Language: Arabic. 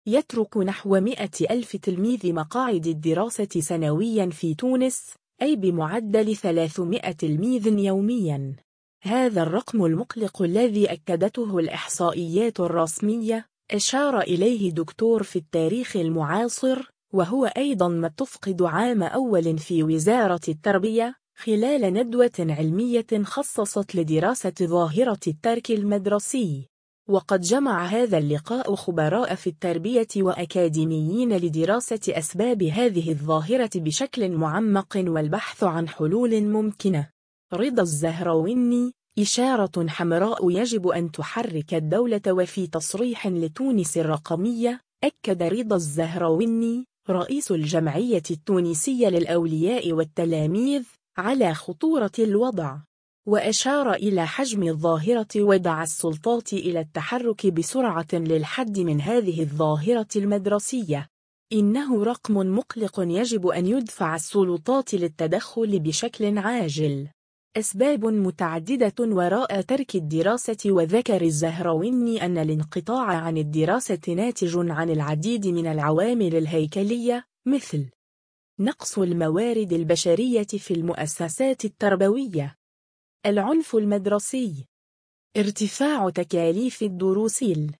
يترك نحو 100,000 تلميذ مقاعد الدراسة سنوياً في تونس، أي بمعدل 300 تلميذ يومياً. هذا الرقم المقلق الذي أكدته الإحصائيات الرسمية أشار إليه دكتور في التاريخ المعاصر، وهو أيضاً ما تفقد عام أول في وزارة التربية، خلال ندوة علمية خصصت لدراسة ظاهرة الترك المدرسي. وقد جمع هذا اللقاء خبراء في التربية وأكاديميين لدراسة أسباب هذه الظاهرة بشكل معمق والبحث عن حلول ممكنة. رضا الزهراوي: إشارة حمراء يجب أن تحرك الدولة. وفي تصريح لتونس الرقمية، أكد رضا الزهراوي رئيس الجمعية التونسية للأولياء والتلاميذ على خطورة الوضع، وأشار إلى حجم الظاهرة ودعا السلطات إلى التحرك بسرعة للحد من هذه الظاهرة المدرسية. إنه رقم مقلق يجب أن يدفع السلطات للتدخل بشكل عاجل. أسباب متعددة وراء ترك الدراسة. وذكر الزهراوي أن الانقطاع عن الدراسة ناتج عن العديد من العوامل الهيكلية، مثل نقص الموارد البشرية في المؤسسات التربوية، العنف المدرسي، ارتفاع تكاليف الدروس،